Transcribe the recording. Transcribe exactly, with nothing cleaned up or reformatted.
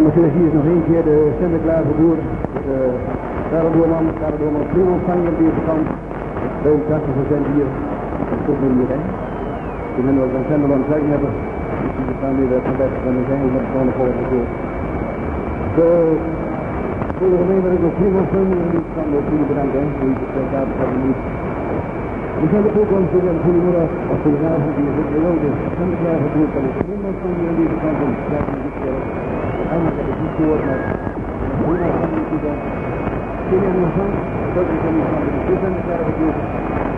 Dames en heren, hier is nog één keer de Sinterklaas boer, de Karel Doorman, Karel Doorman, veel ontvanger aan deze kant, tweeëntachtig procent hier, dat komt er hier, hè. Ik ben ook een Zenderland zeggen hebben, dus die staan weer van best van de zijn, met de volgende volgende voor. De volgende gemeen ben ik ook prima filmen en die kan ook jullie bedanken, hè, voor je presentatie van de niet. We zijn de toekomst voor een goedemiddag, of goedenavond, hier zit de rode Sinterklaas boer, dat is prima van hier aan deze kant, en ik krijg me dit keer. Anders heb ik niet gehoord, maar hoe nou kan ik die dan? Kun je nog van? Dat is dan niet van de toekomst,